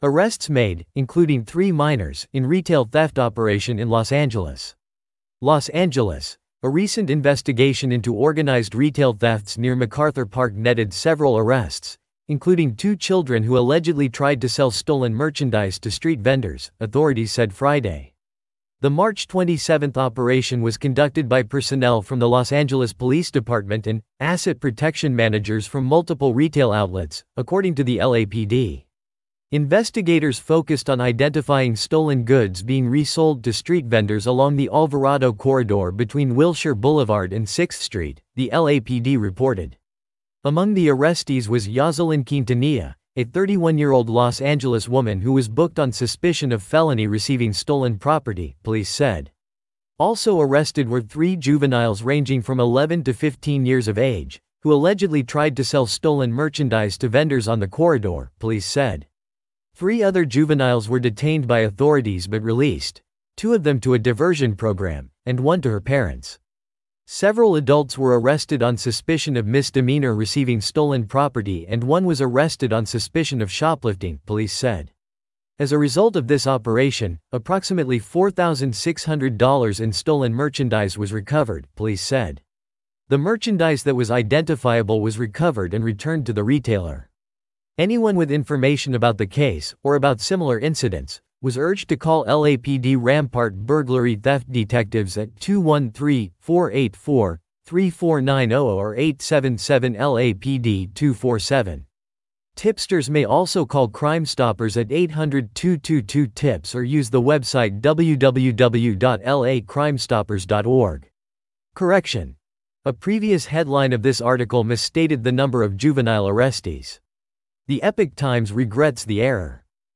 Arrests made, including 3 minors, in retail theft operation in Los Angeles. Los Angeles. A recent investigation into organized retail thefts near MacArthur Park netted several arrests, including 2 children who allegedly tried to sell stolen merchandise to street vendors, authorities said Friday. The March 27 operation was conducted by personnel from the Los Angeles Police Department and asset protection managers from multiple retail outlets, according to the LAPD. Investigators focused on identifying stolen goods being resold to street vendors along the Alvarado corridor between Wilshire Boulevard and 6th Street, the LAPD reported. Among the arrestees was Yoselin Quintanilla, a 31-year-old Los Angeles woman who was booked on suspicion of felony receiving stolen property, police said. Also arrested were 3 juveniles ranging from 11 to 15 years of age, who allegedly tried to sell stolen merchandise to vendors on the corridor, police said. 3 other juveniles were detained by authorities but released, 2 of them to a diversion program, and 1 to her parents. Several adults were arrested on suspicion of misdemeanor receiving stolen property and 1 was arrested on suspicion of shoplifting, police said. As a result of this operation, approximately $4,600 in stolen merchandise was recovered, police said. The merchandise that was identifiable was recovered and returned to the retailer. Anyone with information about the case, or about similar incidents, was urged to call LAPD Rampart Burglary Theft Detectives at 213-484-3490 or 877-LAPD-247. Tipsters may also call Crime Stoppers at 800-222-TIPS or use the website www.lacrimestoppers.org. Correction. A previous headline of this article misstated the number of juvenile arrestees. The Epoch Times regrets the error.